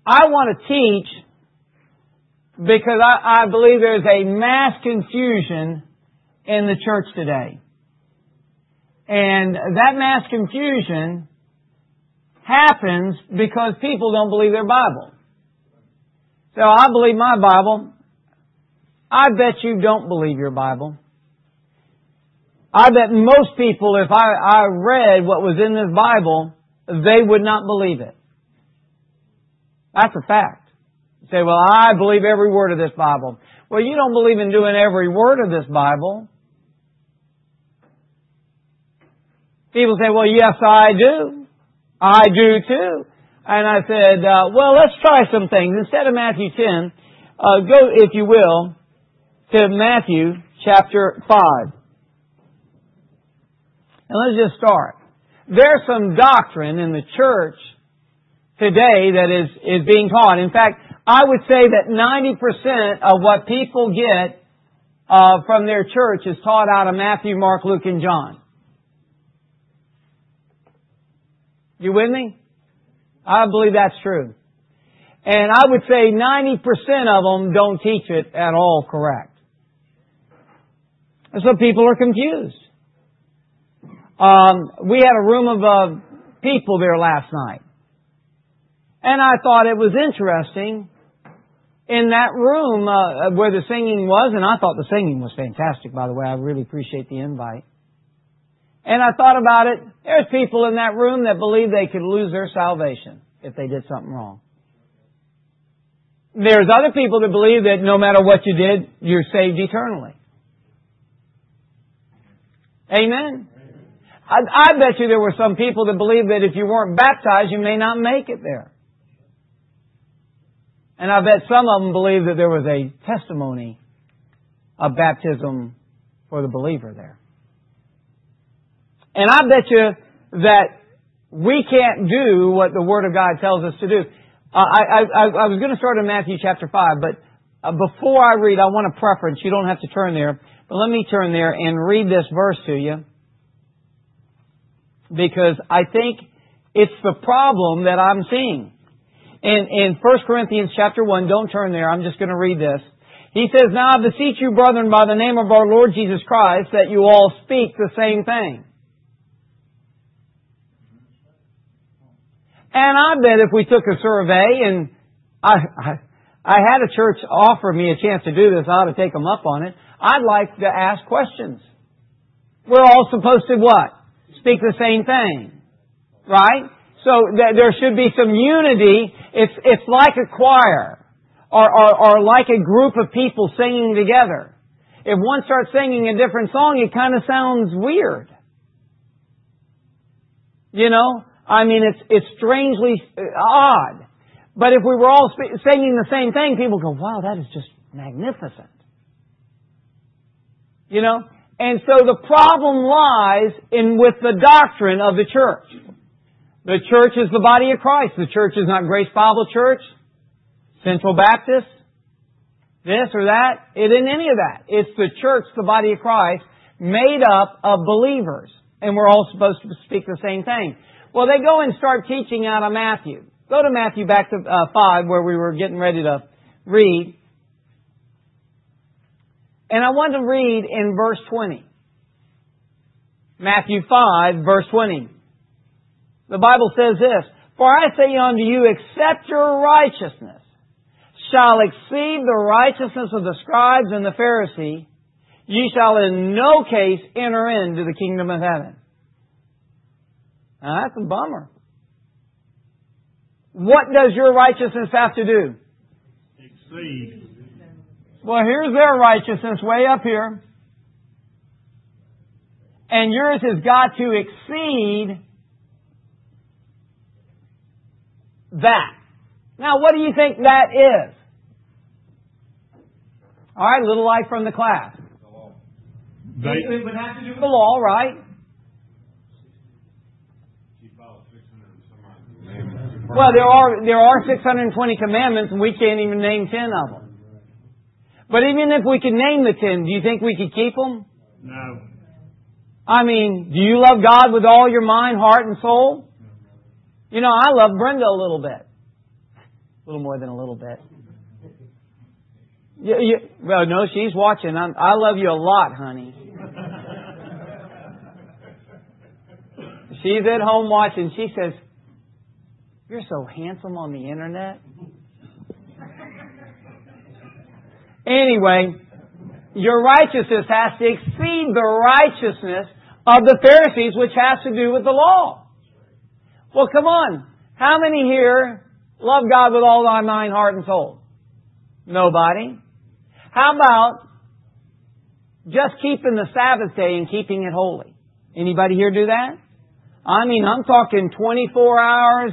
I want to teach because I believe there's a mass confusion in the church today. And that mass confusion happens because people don't believe their Bible. So I believe my Bible. I bet you don't believe your Bible. I bet most people, if I read what was in this Bible, they would not believe it. That's a fact. You say, well, I believe every word of this Bible. Well, you don't believe in doing every word of this Bible. People say, well, yes, I do. I do too. And I said, well, let's try some things. Instead of Matthew 10, go, if you will, to Matthew chapter 5. And let's just start. There's some doctrine in the church today that is being taught. In fact, I would say that 90% of what people get from their church is taught out of Matthew, Mark, Luke, and John. You with me? I believe that's true. And I would say 90% of them don't teach it at all correct. And so people are confused. We had a room of people there last night. And I thought it was interesting in that room where the singing was, and I thought the singing was fantastic, by the way. I really appreciate the invite. And I thought about it. There's people in that room that believe they could lose their salvation if they did something wrong. There's other people that believe that no matter what you did, you're saved eternally. Amen? I bet you there were some people that believed that if you weren't baptized, you may not make it there. And I bet some of them believed that there was a testimony of baptism for the believer there. And I bet you that we can't do what the Word of God tells us to do. I was going to start in Matthew chapter 5, but before I read, I want a preference. You don't have to turn there, but let me turn there and read this verse to you, because I think it's the problem that I'm seeing. In 1 Corinthians chapter 1, don't turn there, I'm just going to read this. He says, now I beseech you, brethren, by the name of our Lord Jesus Christ, that you all speak the same thing. And I bet if we took a survey, and I had a church offer me a chance to do this, I ought to take them up on it. I'd like to ask questions. We're all supposed to what? Speak the same thing. Right? So there should be some unity. It's like a choir. Or like a group of people singing together. If one starts singing a different song, it kind of sounds weird. You know? I mean, it's strangely odd. But if we were all singing the same thing, people go, wow, that is just magnificent. You know? And so the problem lies with the doctrine of the church. The church is the body of Christ. The church is not Grace Bible Church, Central Baptist, this or that. It isn't any of that. It's the church, the body of Christ, made up of believers. And we're all supposed to speak the same thing. Well, they go and start teaching out of Matthew. Go to Matthew back to 5 where we were getting ready to read. And I want to read in verse 20. Matthew 5, verse 20. The Bible says this, for I say unto you, except your righteousness shall exceed the righteousness of the scribes and the Pharisees, ye shall in no case enter into the kingdom of heaven. Now that's a bummer. What does your righteousness have to do? Exceed. Well, here's their righteousness way up here. And yours has got to exceed that. Now, what do you think that is? All right, little light from the class. It would have to do with the law, right? Well, there are 620 commandments, and we can't even name 10 of them. But even if we could name the 10, do you think we could keep them? No. I mean, do you love God with all your mind, heart, and soul? You know, I love Brenda a little bit. little more than a little bit. Well, no, she's watching. I love you a lot, honey. She's at home watching. She says, "You're so handsome on the internet." Anyway, your righteousness has to exceed the righteousness of the Pharisees, which has to do with the law. Well, come on. How many here love God with all thy mind, heart, and soul? Nobody. How about just keeping the Sabbath day and keeping it holy? Anybody here do that? I mean, I'm talking 24 hours.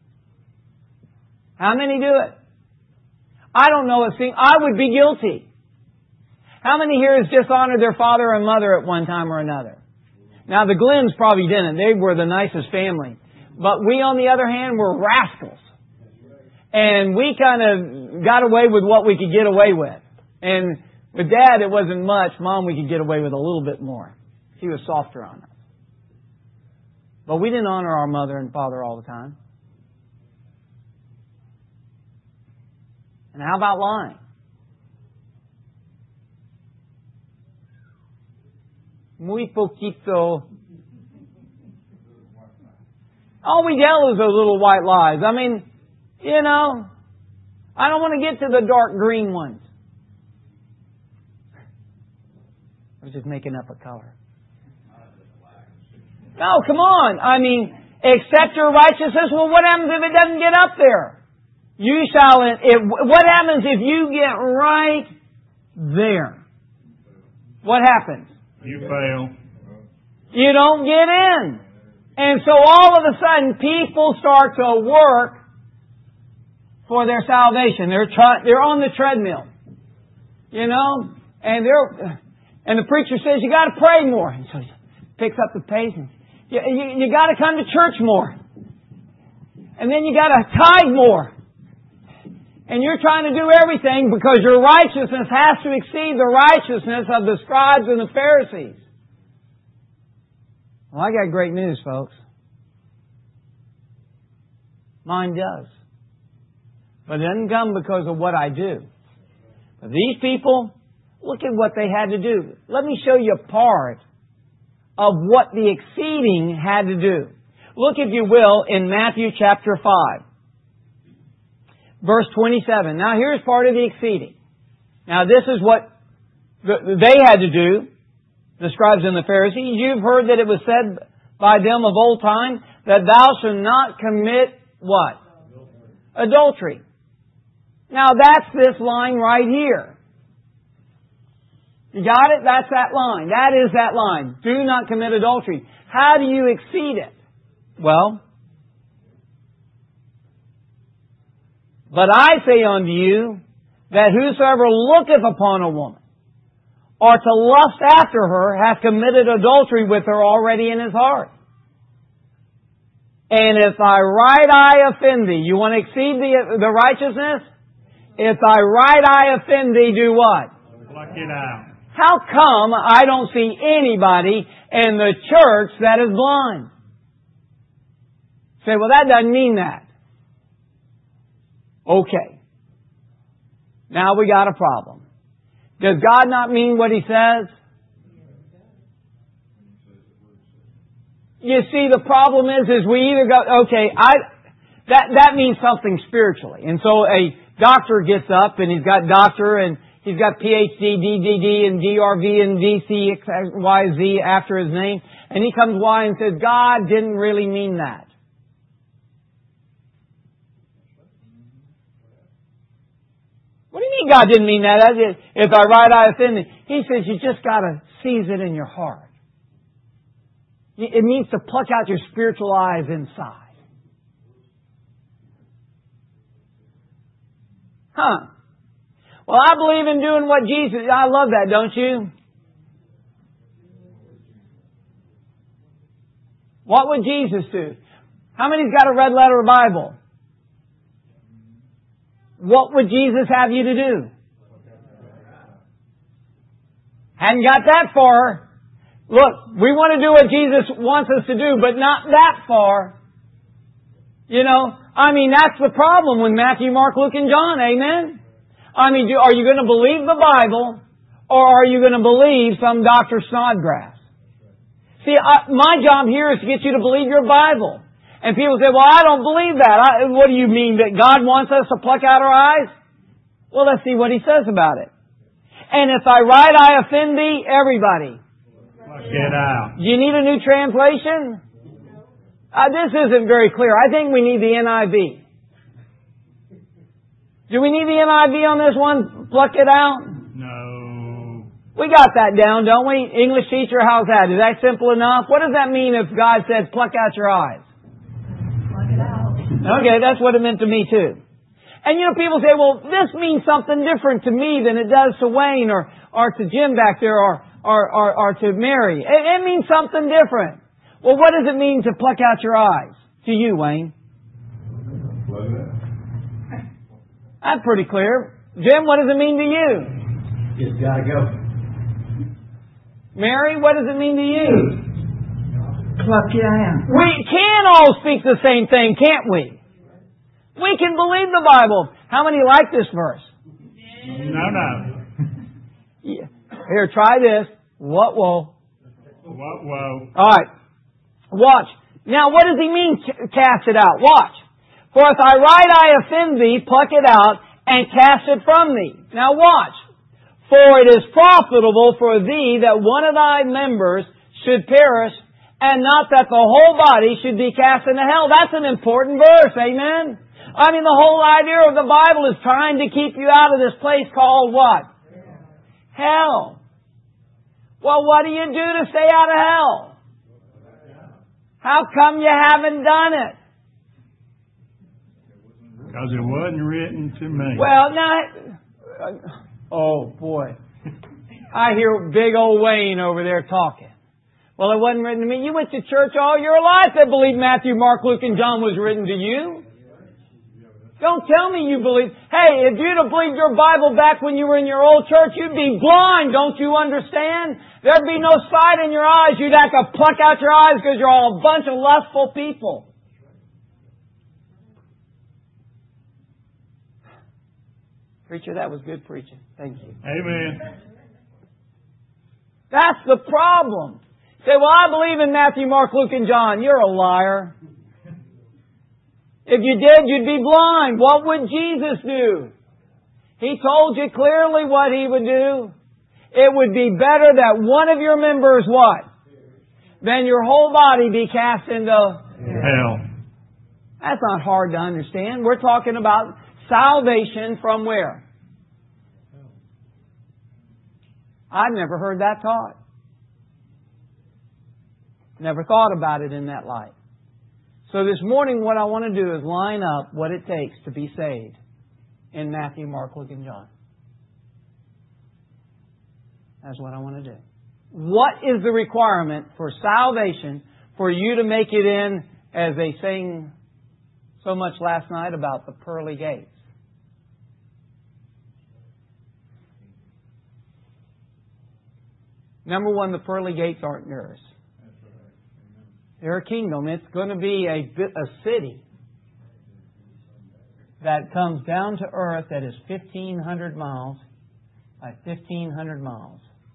How many do it? I don't know a thing. I would be guilty. How many here has dishonored their father and mother at one time or another? Now, the Glenns probably didn't. They were the nicest family. But we, on the other hand, were rascals. And we kind of got away with what we could get away with. And with Dad, it wasn't much. Mom, we could get away with a little bit more. She was softer on us. But we didn't honor our mother and father all the time. And how about lying? Muy poquito. All we tell is those little white lies. I mean, you know, I don't want to get to the dark green ones. I was just making up a color. No, come on. I mean, accept your righteousness. Well, what happens if it doesn't get up there? You shall. What happens if you get right there? What happens? You fail. You don't get in. And so all of a sudden, people start to work for their salvation. They're on the treadmill, you know, and the preacher says you got to pray more, and so he picks up the pace and you got to come to church more, and then you got to tithe more, and you're trying to do everything because your righteousness has to exceed the righteousness of the scribes and the Pharisees. Well, I got great news, folks. Mine does. But it doesn't come because of what I do. But these people, look at what they had to do. Let me show you a part of what the exceeding had to do. Look, if you will, in Matthew chapter 5. Verse 27. Now here's part of the exceeding. Now this is what they had to do, the scribes and the Pharisees. You've heard that it was said by them of old time that thou shalt not commit what? Adultery. Now that's this line right here. You got it? That's that line. That is that line. Do not commit adultery. How do you exceed it? Well, but I say unto you that whosoever looketh upon a woman or to lust after her hath committed adultery with her already in his heart. And if thy right eye offend thee, you want to exceed the righteousness? If thy right eye offend thee, do what? Pluck it out. How come I don't see anybody in the church that is blind? Say, well, that doesn't mean that. Okay. Now we got a problem. Does God not mean what He says? You see, the problem is we either go, okay, that means something spiritually. And so a doctor gets up and he's got doctor and he's got PhD, DDD, and DRV, and DCYZ after his name. And he comes by and says, God didn't really mean that. What do you mean God didn't mean that? If thy right eye offend thee. He says you just got to seize it in your heart. It means to pluck out your spiritual eyes inside. Huh. Well, I believe in doing what Jesus... I love that, don't you? What would Jesus do? How many's got a red letter Bible? What would Jesus have you to do? Hadn't got that far. Look, we want to do what Jesus wants us to do, but not that far. You know, I mean, that's the problem with Matthew, Mark, Luke, and John. Amen? I mean, are you going to believe the Bible, or are you going to believe some Dr. Snodgrass? See, my job here is to get you to believe your Bible. And people say, well, I don't believe that. What do you mean, that God wants us to pluck out our eyes? Well, let's see what He says about it. And if I write, I offend thee, everybody. Pluck it out. Do you need a new translation? This isn't very clear. I think we need the NIV. Do we need the NIV on this one? Pluck it out? No. We got that down, don't we? English teacher, how's that? Is that simple enough? What does that mean if God says, pluck out your eyes? Pluck it out. Okay, that's what it meant to me too. And you know, people say, well, this means something different to me than it does to Wayne or to Jim back there or to Mary. It means something different. Well, what does it mean to pluck out your eyes? To you, Wayne. That's pretty clear. Jim, what does it mean to you? It's gotta go. Mary, what does it mean to you? Pluck it out. We can all speak the same thing, can't we? We can believe the Bible. How many like this verse? No. Yeah. Here, try this. What woe? Whoa. All right. Watch. Now, what does He mean, cast it out? Watch. For if I write, I offend thee, pluck it out, and cast it from thee. Now watch. For it is profitable for thee that one of thy members should perish, and not that the whole body should be cast into hell. That's an important verse, amen? I mean, the whole idea of the Bible is trying to keep you out of this place called what? Hell. Well, what do you do to stay out of hell? How come you haven't done it? Because it wasn't written to me. Well, now, oh boy. I hear big old Wayne over there talking. Well, it wasn't written to me. You went to church all your life that believed Matthew, Mark, Luke, and John was written to you. Don't tell me you believe. Hey, if you'd have believed your Bible back when you were in your old church, you'd be blind. Don't you understand? There'd be no sight in your eyes. You'd have to pluck out your eyes because you're all a bunch of lustful people. Preacher, that was good preaching. Thank you. Amen. That's the problem. Say, well, I believe in Matthew, Mark, Luke, and John. You're a liar. If you did, you'd be blind. What would Jesus do? He told you clearly what He would do. It would be better that one of your members, what? Than your whole body be cast into Hell. That's not hard to understand. We're talking about salvation from where? I've never heard that taught. Never thought about it in that light. So this morning what I want to do is line up what it takes to be saved in Matthew, Mark, Luke, and John. That's what I want to do. What is the requirement for salvation for you to make it in, as they sang so much last night about the pearly gates? Number one, the pearly gates aren't yours. They're a kingdom. It's going to be a city that comes down to earth that is 1,500 miles by 1,500 miles.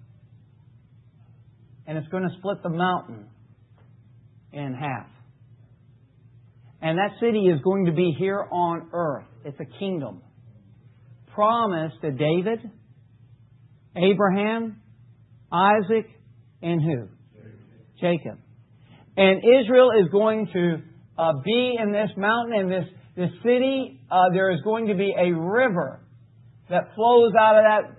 And it's going to split the mountain in half. And that city is going to be here on earth. It's a kingdom. Promised to David, Abraham, Isaac, and who? Jacob. And Israel is going to be in this mountain, and this city. There is going to be a river that flows out of that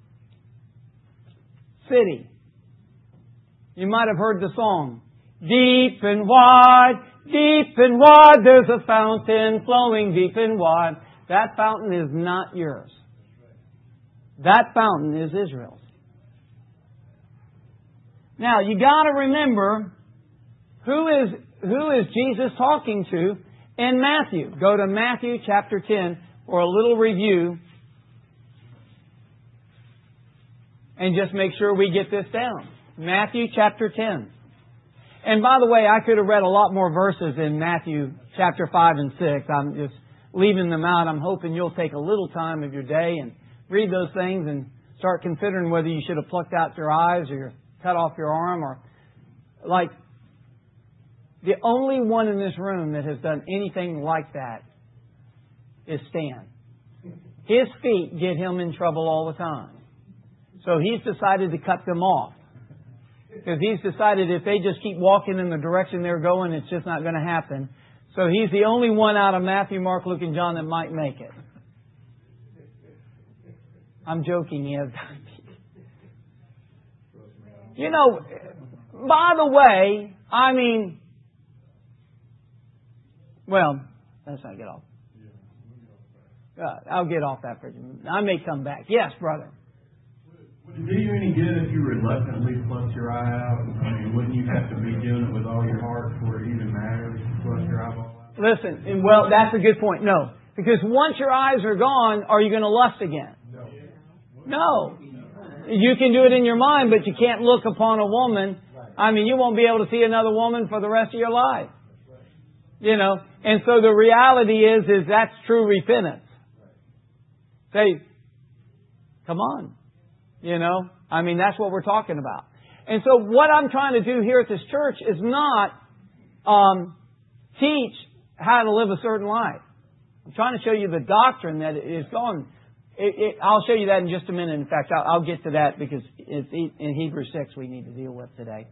city. You might have heard the song. Deep and wide, there's a fountain flowing deep and wide. That fountain is not yours. That fountain is Israel's. Now, you got to remember, who is Jesus talking to in Matthew? Go to Matthew chapter 10 for a little review and just make sure we get this down. Matthew chapter 10. And by the way, I could have read a lot more verses in Matthew chapter 5 and 6. I'm just leaving them out. I'm hoping you'll take a little time of your day and read those things and start considering whether you should have plucked out your eyes or cut off your arm, or like the only one in this room that has done anything like that is Stan. His feet get him in trouble all the time. So he's decided to cut them off. Because he's decided if they just keep walking in the direction they're going, it's just not going to happen. So he's the only one out of Matthew, Mark, Luke, and John that might make it. I'm joking, he has diabetes. You know, by the way, I mean, well, let's not get off. I'll get off that for a minute. I may come back. Yes, brother. Would it do you any good if you reluctantly plucked your eye out? I mean, wouldn't you have to be doing it with all your heart before it even matters to pluck your eyeball out? Listen, and well, that's a good point. No. Because once your eyes are gone, are you going to lust again? No. You can do it in your mind, but you can't look upon a woman. I mean, you won't be able to see another woman for the rest of your life. You know, and so the reality is that's true repentance. Say, come on. You know, I mean, that's what we're talking about. And so what I'm trying to do here at this church is not teach how to live a certain life. I'm trying to show you the doctrine that is gone. I'll show you that in just a minute. In fact, I'll get to that because it's in Hebrews 6 we need to deal with today.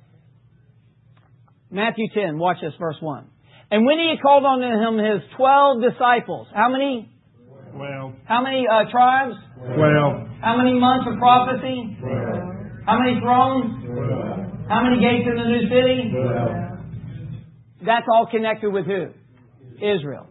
Matthew 10, watch this, verse 1. And when he had called unto him his 12 disciples, how many? 12. How many tribes? 12. How many months of prophecy? 12. How many thrones? 12. How many gates in the new city? 12. That's all connected with who? Israel.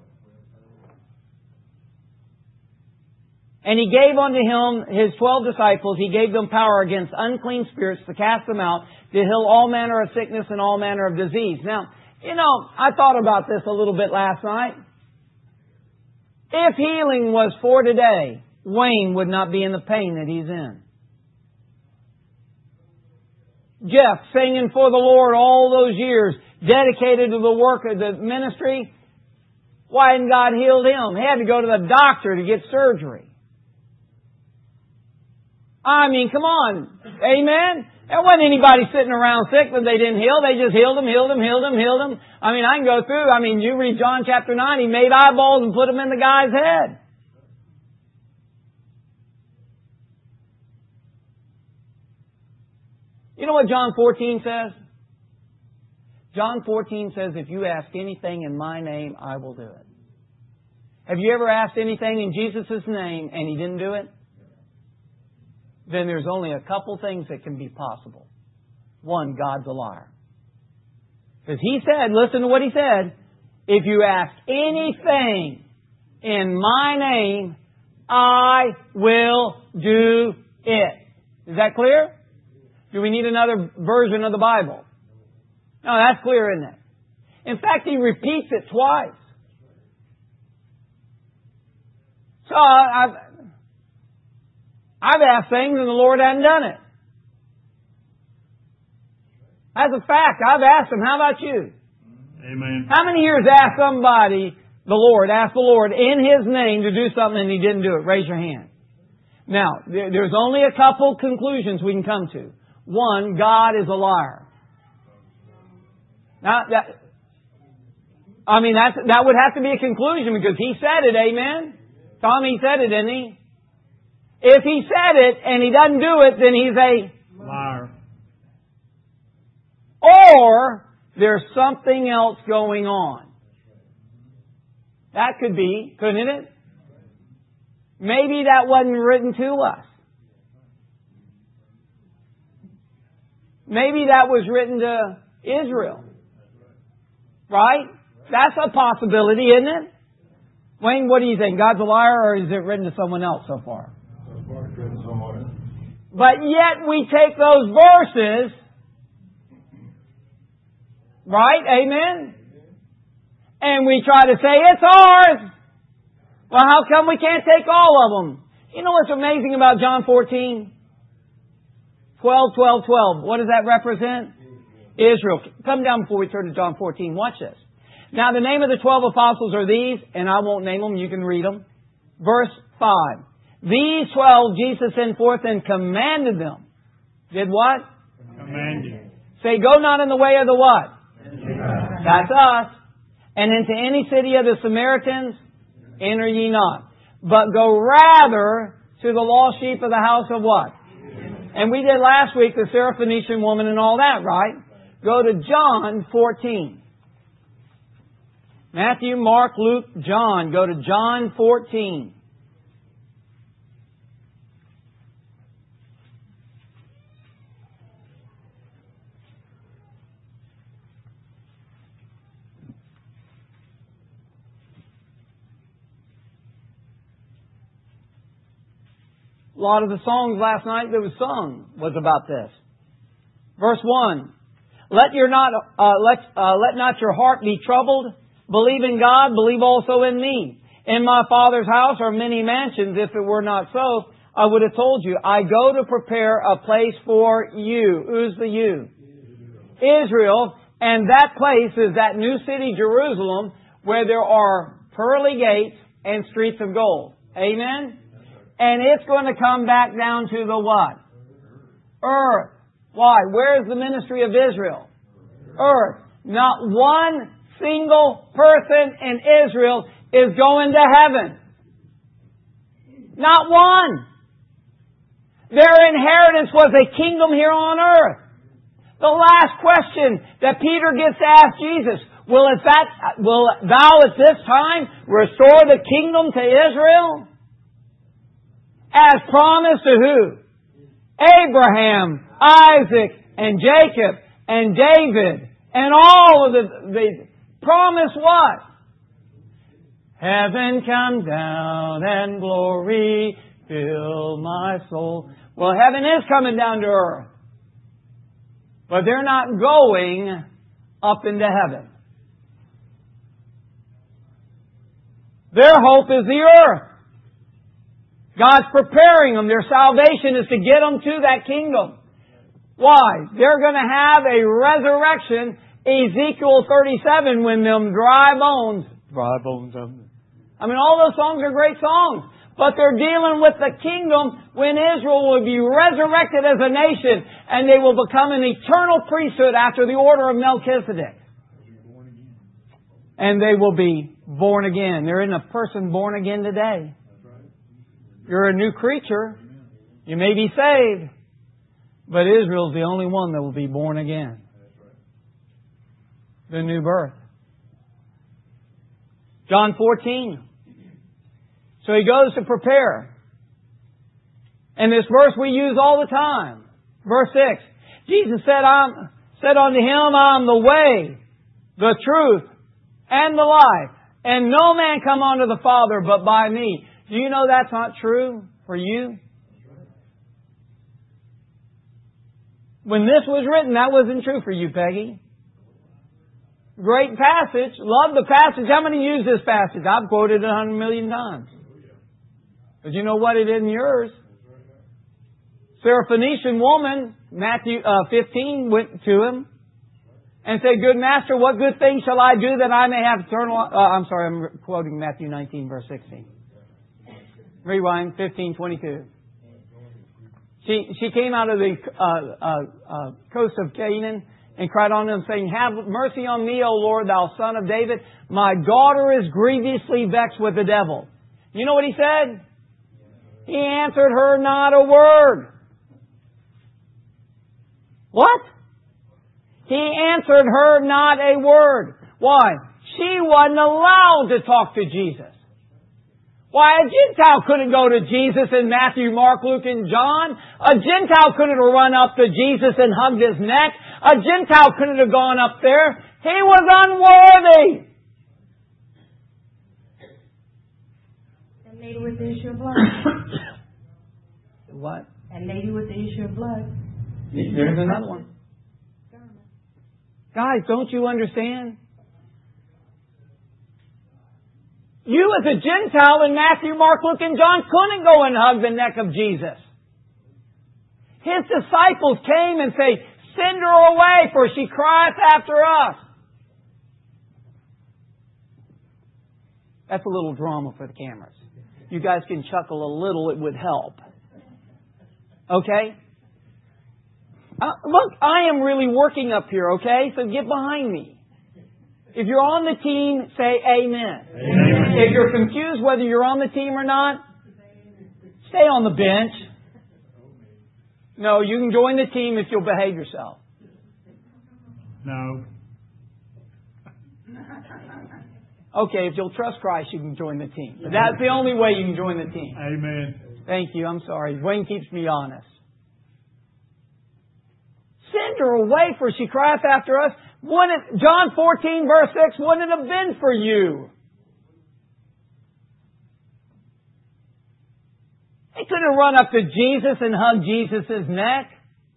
And he gave unto him his 12 disciples. He gave them power against unclean spirits to cast them out, to heal all manner of sickness and all manner of disease. Now, you know, I thought about this a little bit last night. If healing was for today, Wayne would not be in the pain that he's in. Jeff, singing for the Lord all those years, dedicated to the work of the ministry, why hadn't God healed him? He had to go to the doctor to get surgery. I mean, come on. Amen? There wasn't anybody sitting around sick that they didn't heal. They just healed them. I mean, I can go through. I mean, you read John chapter 9. He made eyeballs and put them in the guy's head. You know what John 14 says? John 14 says, if you ask anything in my name, I will do it. Have you ever asked anything in Jesus' name and He didn't do it? Then there's only a couple things that can be possible. One, God's a liar. Because He said, listen to what He said, if you ask anything in my name, I will do it. Is that clear? Do we need another version of the Bible? No, that's clear, isn't it? In fact, He repeats it twice. So I've asked things and the Lord hadn't done it. As a fact, I've asked Him. How about you? Amen. How many years asked somebody, asked the Lord in His name to do something and He didn't do it? Raise your hand. Now, there's only a couple conclusions we can come to. One, God is a liar. Now, that would have to be a conclusion because He said it, amen? Tom, He said it, didn't He? If He said it and He doesn't do it, then He's a liar. Or there's something else going on. That could be, couldn't it? Maybe that wasn't written to us. Maybe that was written to Israel. Right? That's a possibility, isn't it? Wayne, what do you think? God's a liar, or is it written to someone else so far? But yet we take those verses, right? Amen? And we try to say, it's ours. Well, how come we can't take all of them? You know what's amazing about John 14? 12, 12, 12. What does that represent? Israel. Come down before we turn to John 14. Watch this. Now the name of the 12 apostles are these, and I won't name them, you can read them. Verse 5. These 12 Jesus sent forth and commanded them. Did what? Commanded. Say, go not in the way of the what? That's us. And into any city of the Samaritans, enter ye not. But go rather to the lost sheep of the house of what? And we did last week the Syrophoenician woman and all that, right? Go to John 14. Matthew, Mark, Luke, John. Go to John 14. A lot of the songs last night that was sung was about this. Verse 1. Let not your heart be troubled. Believe in God, believe also in me. In my Father's house are many mansions. If it were not so, I would have told you. I go to prepare a place for you. Who's the you? Israel. And that place is that new city, Jerusalem, where there are pearly gates and streets of gold. Amen? And it's going to come back down to the what? Earth. Why? Where is the ministry of Israel? Earth. Not one single person in Israel is going to heaven. Not one. Their inheritance was a kingdom here on earth. The last question that Peter gets to ask Jesus, will thou at this time restore the kingdom to Israel? As promised to who? Abraham, Isaac, and Jacob, and David, and all of the promise what? Heaven come down and glory fill my soul. Well, heaven is coming down to earth. But they're not going up into heaven. Their hope is the earth. God's preparing them. Their salvation is to get them to that kingdom. Why? They're going to have a resurrection, Ezekiel 37, when them dry bones. I mean, all those songs are great songs. But they're dealing with the kingdom when Israel will be resurrected as a nation and they will become an eternal priesthood after the order of Melchizedek. And they will be born again. There isn't a person born again today. You're a new creature. You may be saved. But Israel's the only one that will be born again. The new birth. John 14. So he goes to prepare. And this verse we use all the time. Verse 6. Jesus said unto him, I'm the way, the truth, and the life. And no man come unto the Father but by me. Do you know that's not true for you? When this was written, that wasn't true for you, Peggy. Great passage. Love the passage. How many use this passage? I've quoted it 100 million times. But you know what? It isn't yours. Syrophoenician woman, Matthew 15, went to him and said, Good Master, what good thing shall I do that I may have eternal... I'm quoting Matthew 19, verse 16. Rewind, 15:22. She came out of the coast of Canaan and cried on him, saying, Have mercy on me, O Lord, thou son of David. My daughter is grievously vexed with the devil. You know what he said? He answered her not a word. What? He answered her not a word. Why? She wasn't allowed to talk to Jesus. Why, a Gentile couldn't go to Jesus in Matthew, Mark, Luke, and John. A Gentile couldn't have run up to Jesus and hugged His neck. A Gentile couldn't have gone up there. He was unworthy. And lady with the issue of blood. What? And lady with the issue of blood. There's another one. Guys, don't you understand? You as a Gentile in Matthew, Mark, Luke, and John couldn't go and hug the neck of Jesus. His disciples came and say, Send her away, for she crieth after us. That's a little drama for the cameras. You guys can chuckle a little, it would help. Okay? Look, I am really working up here, okay? So get behind me. If you're on the team, say amen. Amen. If you're confused whether you're on the team or not, stay on the bench. No, you can join the team if you'll behave yourself. No. Okay, if you'll trust Christ, you can join the team. But that's the only way you can join the team. Amen. Thank you. I'm sorry. Wayne keeps me honest. Send her away, for she crieth after us. John 14, verse 6, wouldn't it have been for you? They couldn't run up to Jesus and hug Jesus' neck.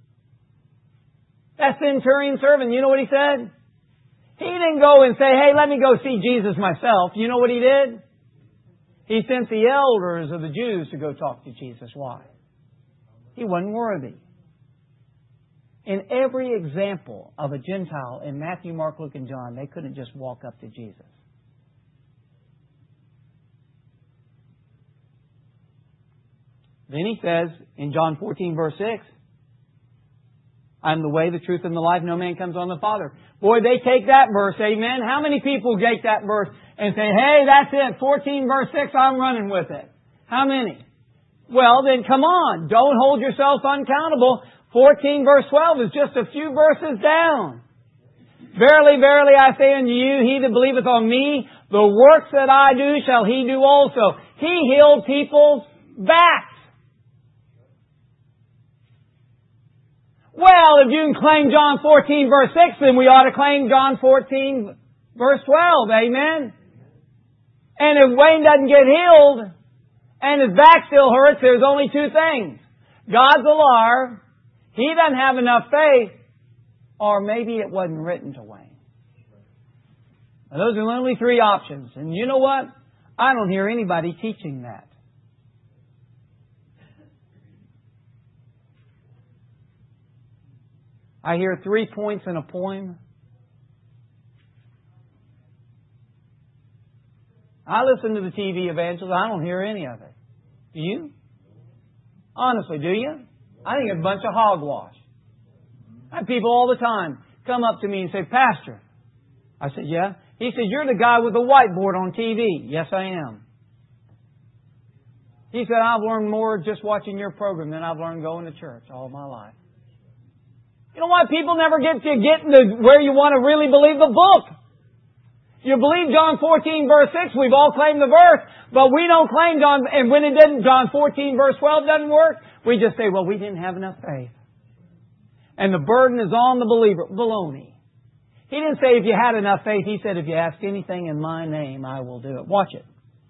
That centurion servant, you know what he said? He didn't go and say, hey, let me go see Jesus myself. You know what he did? He sent the elders of the Jews to go talk to Jesus. Why? He wasn't worthy. In every example of a Gentile in Matthew, Mark, Luke, and John, they couldn't just walk up to Jesus. Then he says in John 14, verse 6, I'm the way, the truth, and the life. No man comes on the Father. Boy, they take that verse, amen. How many people take that verse and say, hey, that's it, 14 verse 6, I'm running with it? How many? Well, then come on. Don't hold yourself uncountable. 14 verse 12 is just a few verses down. Verily, verily, I say unto you, he that believeth on me, the works that I do shall he do also. He healed people's backs. Well, if you can claim John 14 verse 6, then we ought to claim John 14 verse 12. Amen? And if Wayne doesn't get healed, and his back still hurts, there's only two things. God's a liar, he doesn't have enough faith, or maybe it wasn't written to Wayne. Now, those are the only three options. And you know what? I don't hear anybody teaching that. I hear 3 points in a poem. I listen to the TV evangelists. I don't hear any of it. Do you? Honestly, do you? I think it's a bunch of hogwash. I have people all the time come up to me and say, Pastor. I said, yeah. He said, you're the guy with the whiteboard on TV. Yes, I am. He said, I've learned more just watching your program than I've learned going to church all my life. You know why people never get to where you want to really believe the book? You believe John 14 verse 6, we've all claimed the verse, but we don't claim John, and when it didn't, John 14 verse 12 doesn't work, we just say, well, we didn't have enough faith. And the burden is on the believer. Baloney. He didn't say if you had enough faith, he said if you ask anything in my name, I will do it. Watch it.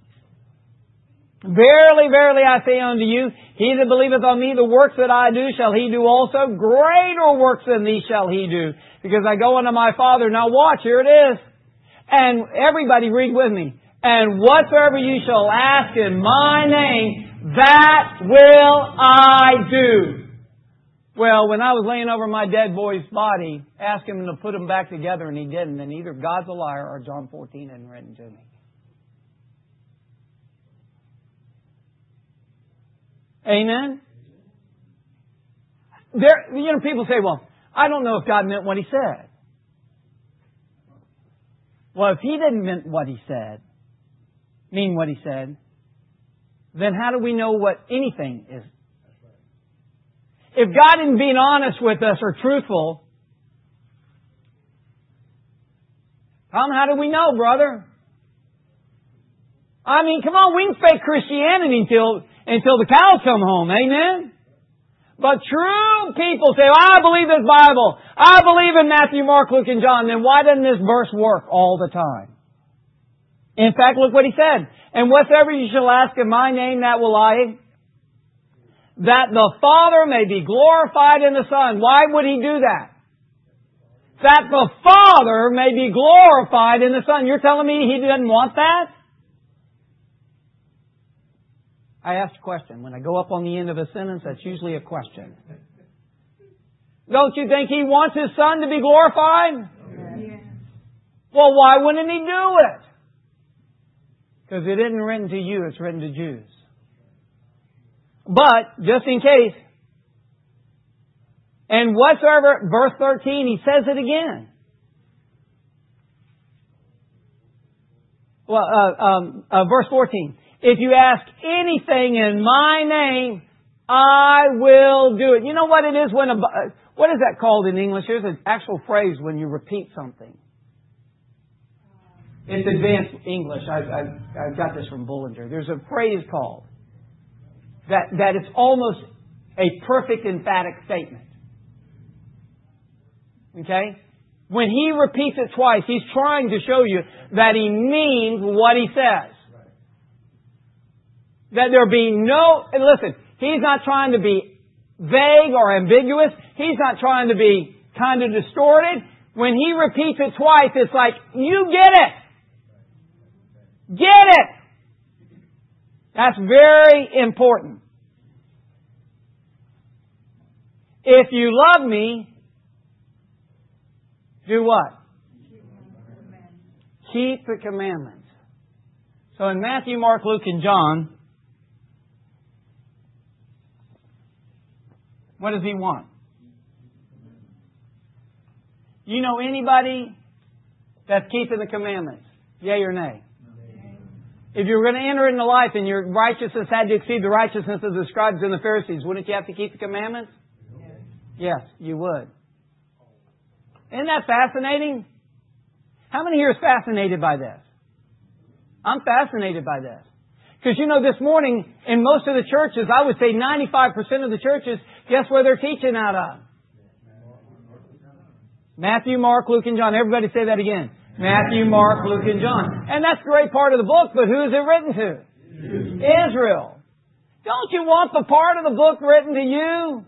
Verily, verily, I say unto you, he that believeth on me, the works that I do shall he do also. Greater works than these shall he do, because I go unto my Father. Now watch, here it is. And everybody read with me. And whatsoever you shall ask in my name, that will I do. Well, when I was laying over my dead boy's body, asked him to put them back together, and he didn't, then either God's a liar or John 14 hadn't written to me. Amen? People say, well, I don't know if God meant what He said. Well, if He didn't mean what He said, then how do we know what anything is? If God isn't being honest with us or truthful, how do we know, brother? I mean, come on, we can fake Christianity until the cows come home, amen? But true people say, I believe this Bible. I believe in Matthew, Mark, Luke, and John. Then why doesn't this verse work all the time? In fact, look what he said. And whatsoever you shall ask in my name, that will I, that the Father may be glorified in the Son. Why would He do that? That the Father may be glorified in the Son. You're telling me He doesn't want that? I asked a question. When I go up on the end of a sentence, that's usually a question. Don't you think He wants His Son to be glorified? Yes. Well, why wouldn't He do it? Because it isn't written to you, it's written to Jews. But, just in case, and whatsoever, verse 13, he says it again. Well, verse 14. If you ask anything in my name, I will do it. You know what it is when what is that called in English? There's an actual phrase when you repeat something. It's advanced English. I got this from Bullinger. There's a phrase called that it's almost a perfect emphatic statement. Okay? When he repeats it twice, he's trying to show you that he means what he says. That there be no... And listen, he's not trying to be vague or ambiguous. He's not trying to be kind of distorted. When he repeats it twice, it's like, you get it! Get it! That's very important. If you love me, do what? Keep the commandments. So in Matthew, Mark, Luke, and John, what does he want? You know anybody that's keeping the commandments? Yea or nay? If you were going to enter into life and your righteousness had to exceed the righteousness of the scribes and the Pharisees, wouldn't you have to keep the commandments? Yes, you would. Isn't that fascinating? How many here is fascinated by this? I'm fascinated by this. Because you know, this morning, in most of the churches, I would say 95% of the churches, guess where they're teaching out of? Matthew, Mark, Luke, and John. Everybody say that again. Matthew, Mark, Luke, and John. And that's a great part of the book, but who is it written to? Israel. Don't you want the part of the book written to you?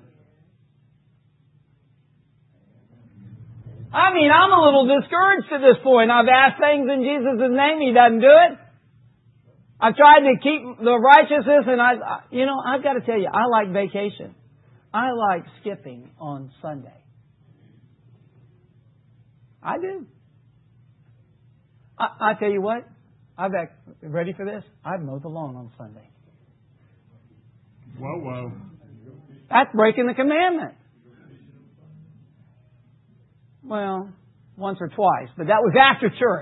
I mean, I'm a little discouraged at this point. I've asked things in Jesus' name. He doesn't do it. I've tried to keep the righteousness, and I've got to tell you, I like vacation. I like skipping on Sunday. I do. I tell you what, ready for this? I'd mow the lawn on Sunday. Whoa. That's breaking the commandment. Well, once or twice, but that was after church.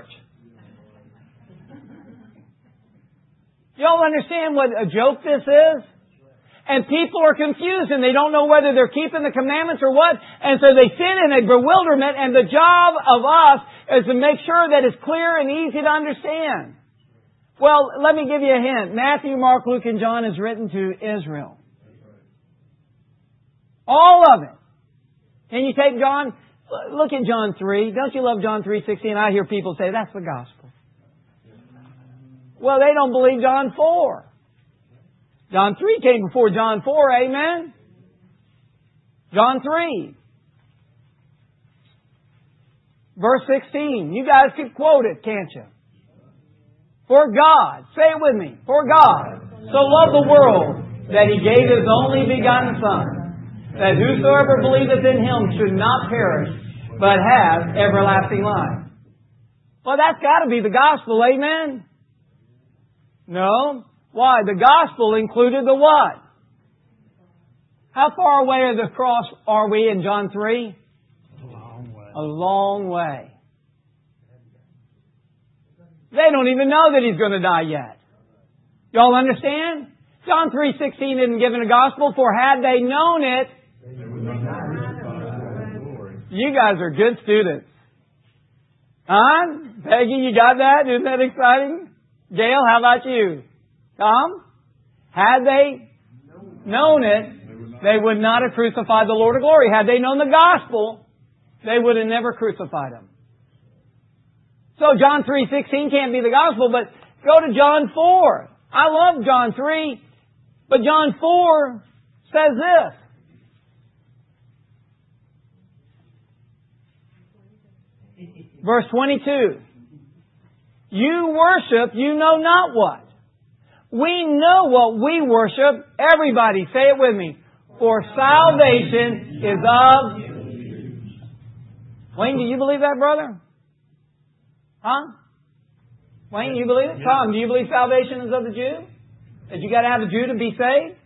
Y'all understand what a joke this is? And people are confused and they don't know whether they're keeping the commandments or what. And so they sin in a bewilderment, and the job of us is to make sure that it's clear and easy to understand. Well, let me give you a hint. Matthew, Mark, Luke, and John is written to Israel. All of it. Can you take John? Look at John 3. Don't you love John 3:16? I hear people say, that's the gospel. Well, they don't believe John 4. John 3 came before John 4, amen? John 3. Verse 16. You guys could quote it, can't you? For God, say it with me, for God so loved the world that He gave His only begotten Son, that whosoever believeth in Him should not perish, but have everlasting life. Well, that's got to be the gospel, amen? No. Why? The gospel included the what? How far away of the cross are we in John 3? A long way. A long way. They don't even know that He's going to die yet. Y'all understand? John 3:16 isn't given a gospel, for had they known it, you guys are good students. Huh? Peggy, you got that? Isn't that exciting? Gail, how about you? Tom? Had they known it, they would not have crucified the Lord of glory. Had they known the gospel, they would have never crucified Him. So John 3:16 can't be the gospel, but go to John 4. I love John 3, but John 4 says this. Verse 22. You worship, you know not what. We know what we worship. Everybody, say it with me. For salvation is of... Wayne, do you believe that, brother? Huh? Wayne, you believe it? Tom, do you believe salvation is of the Jew? That you got to have a Jew to be saved?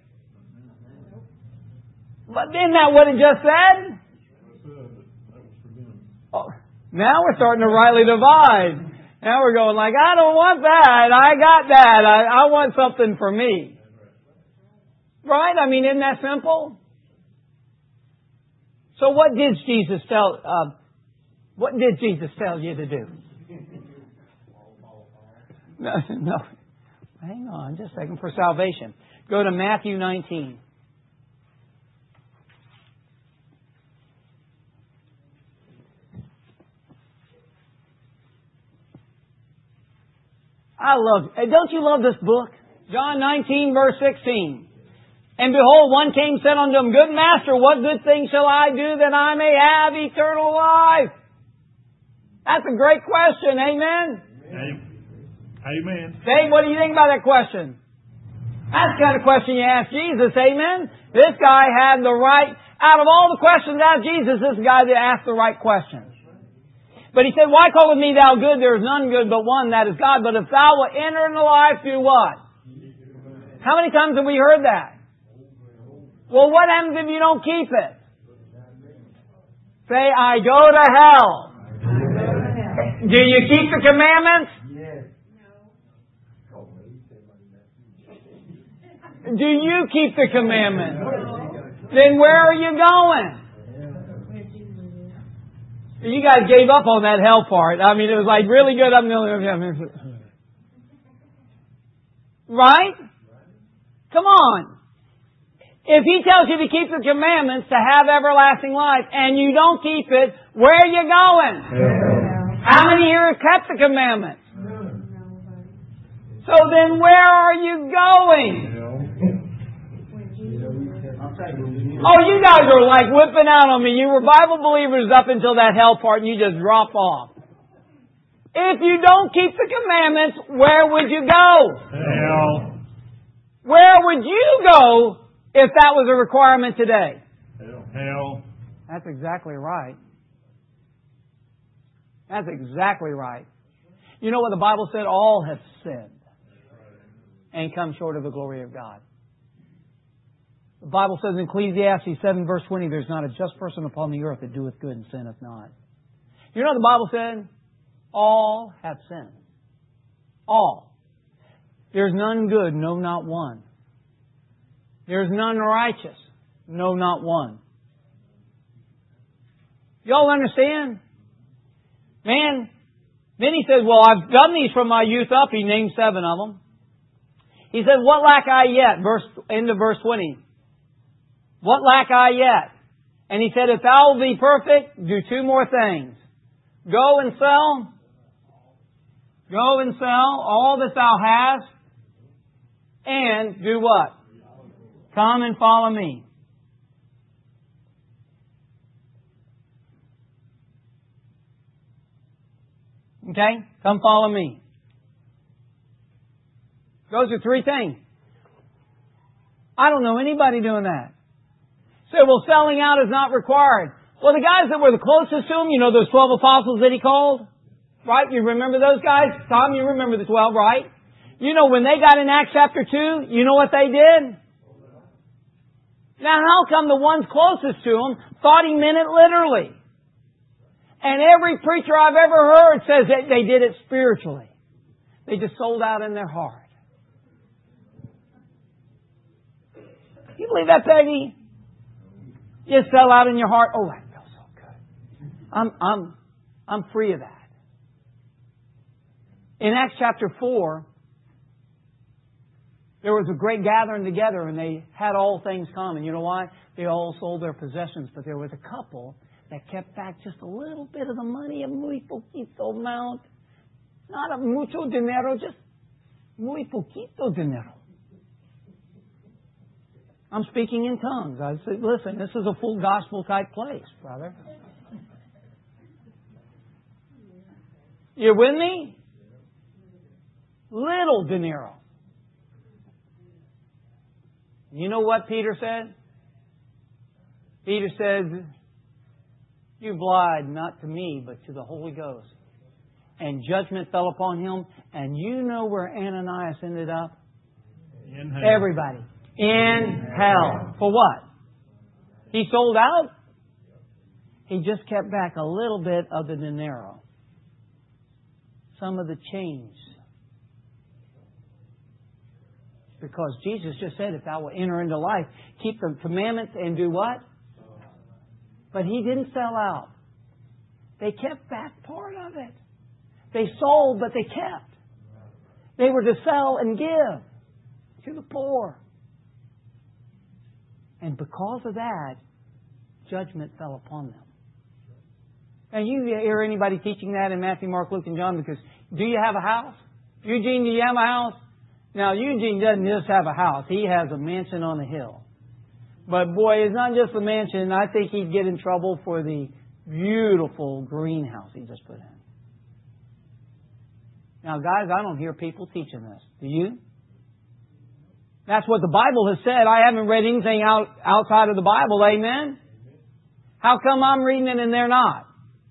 But isn't that what it just said? Oh, now we're starting to rightly divide. Now we're going like, I don't want that. I got that. I want something for me. Right? I mean, isn't that simple? So what did Jesus tell? What did Jesus tell you to do? No. Hang on just a second. For salvation. Go to Matthew 19. Don't you love this book? John 19 verse 16. And behold, one came, said unto him, Good Master, what good thing shall I do that I may have eternal life? That's a great question. Amen? Amen. Dave, what do you think about that question? That's the kind of question you ask Jesus. Amen? This guy had the right, out of all the questions asked Jesus, this guy that asked the right question. But he said, Why calleth me thou good? There is none good but one, that is God. But if thou wilt enter into life, do what? How many times have we heard that? Well, what happens if you don't keep it? Say, I go to hell. Do you keep the commandments? Do you keep the commandments? Then where are you going? You guys gave up on that hell part. I mean, it was like really good. Right? Come on. If He tells you to keep the commandments to have everlasting life and you don't keep it, where are you going? How many here have kept the commandments? So then where are you going? Oh, you guys are like whipping out on me. You were Bible believers up until that hell part and you just drop off. If you don't keep the commandments, where would you go? Hell. Where would you go if that was a requirement today? Hell. That's exactly right. That's exactly right. You know what the Bible said? All have sinned and come short of the glory of God. The Bible says in Ecclesiastes 7 verse 20, there's not a just person upon the earth that doeth good and sinneth not. You know what the Bible said? All have sinned. All. There's none good, no, not one. There's none righteous, no, not one. Y'all understand? Man, then he says, well, I've done these from my youth up. He named 7 of them. He said, what lack I yet? End of verse 20. What lack I yet? And he said, if thou will be perfect, do 2 more things. Go and sell all that thou hast, and do what? Come and follow me. Okay? Come follow me. Those are 3 things. I don't know anybody doing that. Say, well, selling out is not required. Well, the guys that were the closest to him, you know those 12 apostles that he called? Right? You remember those guys? Tom, you remember the 12, right? You know, when they got in Acts chapter 2, you know what they did? Now, how come the ones closest to him thought he meant it literally? And every preacher I've ever heard says that they did it spiritually. They just sold out in their heart. You believe that, Peggy? You sell out in your heart. Oh, that feels so good. I'm free of that. In Acts chapter 4, there was a great gathering together and they had all things common. You know why? They all sold their possessions, but there was a couple that kept back just a little bit of the money, a muy poquito amount. Not a mucho dinero, just muy poquito dinero. I'm speaking in tongues. I said, listen, this is a full gospel type place, brother. You with me? Little dinero. You know what Peter said? Peter said, you've lied not to me, but to the Holy Ghost. and judgment fell upon him. And you know where Ananias ended up? In hell. Everybody. In hell. For what? He sold out? He just kept back a little bit of the dinero. Some of the change. Because Jesus just said, if thou wilt enter into life, keep the commandments and do what? But he didn't sell out. They kept back part of it. They sold, but they kept. They were to sell and give to the poor. And because of that, judgment fell upon them. And you hear anybody teaching that in Matthew, Mark, Luke, and John? Because do you have a house? Eugene, do you have a house? Now, Eugene doesn't just have a house. He has a mansion on a hill. But boy, it's not just the mansion. I think he'd get in trouble for the beautiful greenhouse he just put in. Now, guys, I don't hear people teaching this. Do you? That's what the Bible has said. I haven't read anything outside of the Bible. Amen? How come I'm reading it and they're not?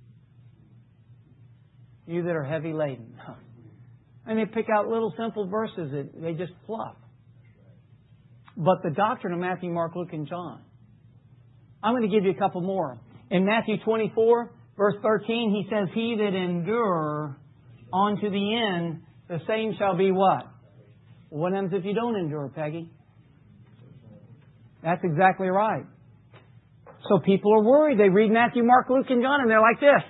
You that are heavy laden. And they pick out little simple verses that they just fluff. But the doctrine of Matthew, Mark, Luke, and John. I'm going to give you a couple more. In Matthew 24, verse 13, he says, he that endure unto the end, the same shall be what? What happens if you don't endure, Peggy? That's exactly right. So people are worried. They read Matthew, Mark, Luke, and John, and they're like this.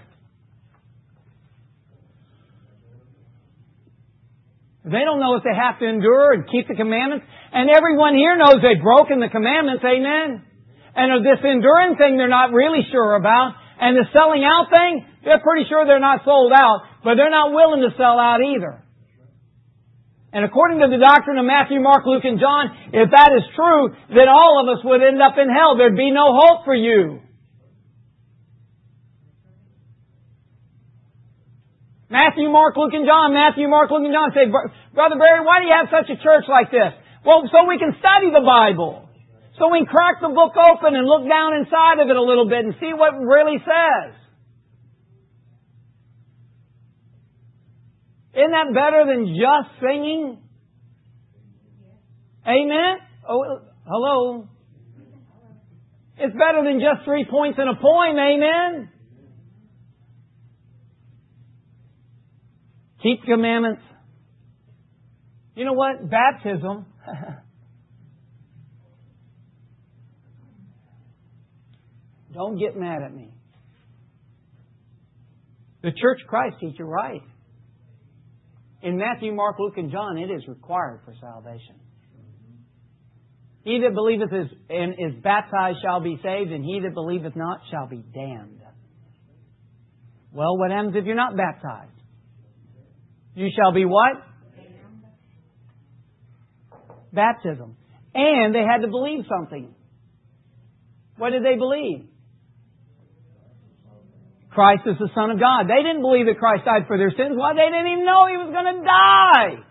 They don't know if they have to endure and keep the commandments. And everyone here knows they've broken the commandments. Amen? And this enduring thing they're not really sure about. And the selling out thing, they're pretty sure they're not sold out. But they're not willing to sell out either. And according to the doctrine of Matthew, Mark, Luke, and John, if that is true, then all of us would end up in hell. There'd be no hope for you. Matthew, Mark, Luke, and John. Matthew, Mark, Luke, and John. Say, Brother Barry, why do you have such a church like this? Well, so we can study the Bible. So we can crack the book open and look down inside of it a little bit and see what it really says. Isn't that better than just singing? Amen? Oh, hello. It's better than just 3 points in a poem. Amen? Keep the commandments. You know what? Baptism. Don't get mad at me. The Church of Christ teach you right. In Matthew, Mark, Luke, and John, it is required for salvation. He that believeth and is baptized shall be saved, and he that believeth not shall be damned. Well, what happens if you're not baptized? You shall be what? Baptism. And they had to believe something. What did they believe? Christ is the Son of God. They didn't believe that Christ died for their sins. Why? They didn't even know He was going to die.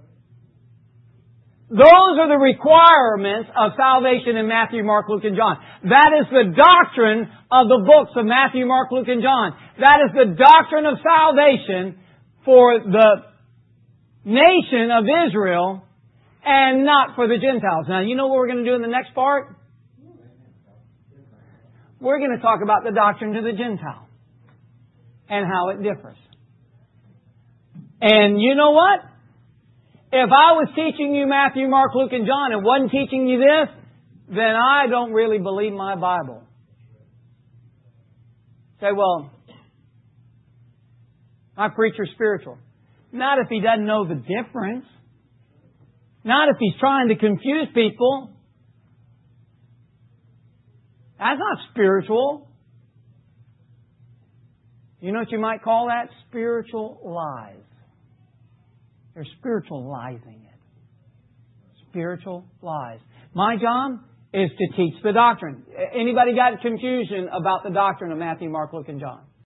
Those are the requirements of salvation in Matthew, Mark, Luke, and John. That is the doctrine of the books of Matthew, Mark, Luke, and John. That is the doctrine of salvation for the nation of Israel and not for the Gentiles. Now, you know what we're going to do in the next part? We're going to talk about the doctrine to the Gentile and how it differs. And you know what? If I was teaching you Matthew, Mark, Luke, and John and wasn't teaching you this, then I don't really believe my Bible. Say, well, my preacher's spiritual. Not if he doesn't know the difference. Not if he's trying to confuse people. That's not spiritual. You know what you might call that? Spiritual lies. They're spiritualizing it. Spiritual lies. My job is to teach the doctrine. Anybody got confusion about the doctrine of Matthew, Mark, Luke, and John?